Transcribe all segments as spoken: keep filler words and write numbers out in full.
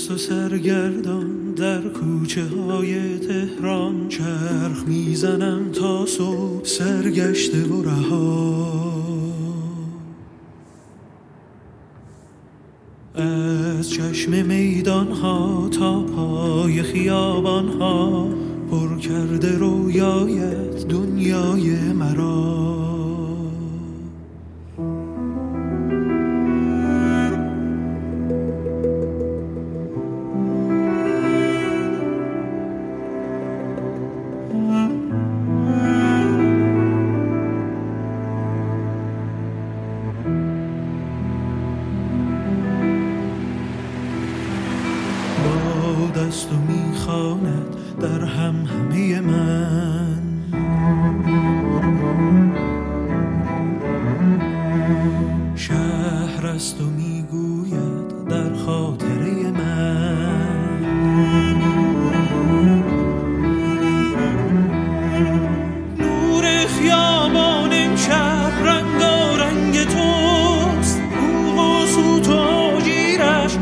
مست و سرگردان در کوچه های تهران چرخ میزنم تا صبح سرگشته و رها. از چشم میدان ها تا پای خیابان ها پر کرده رویایت دنیای مرا. دست و میخواند در هم همه من، شهر است و میگوید در خاطره من. نور خیابان امشب رنگارنگ توست، بوق و سوت و آجیرش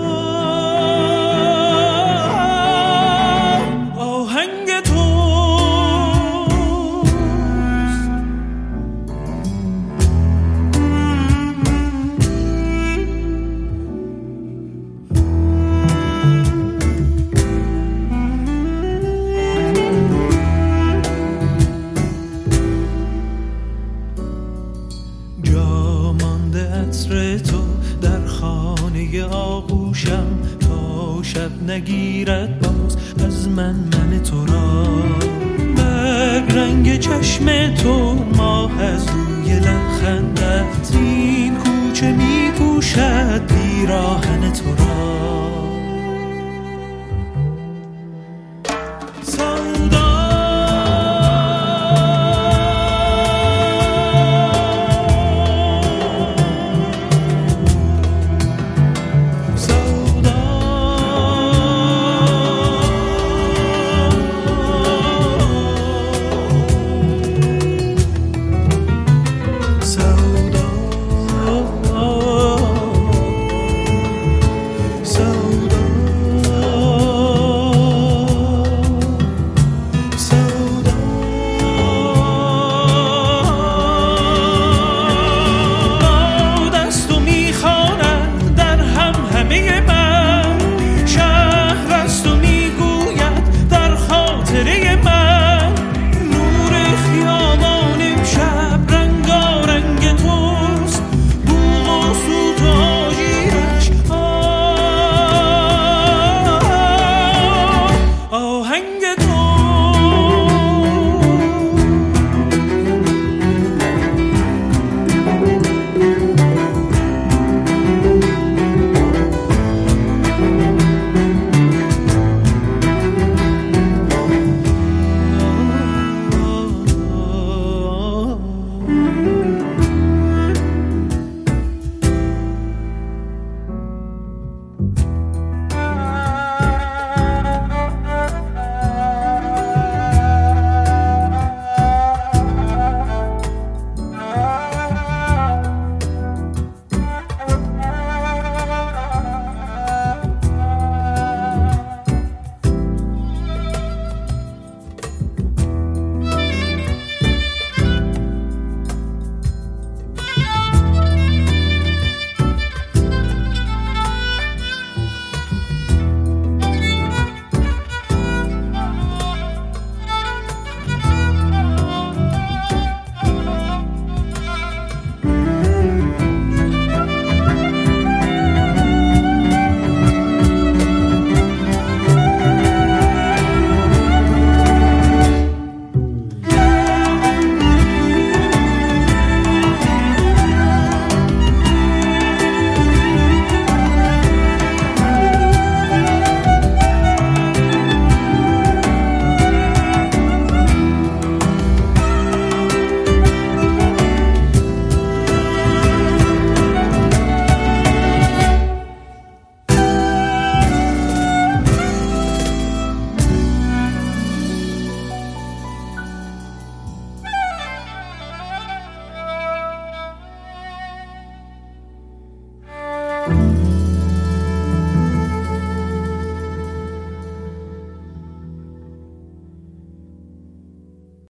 عطر تو در خانه آغوشم تا شب نگیرد باز از من من تو را. برگ رنگ چشم تو ماه از روی لبخندت این کوچه می پوشد پیراهن تو را.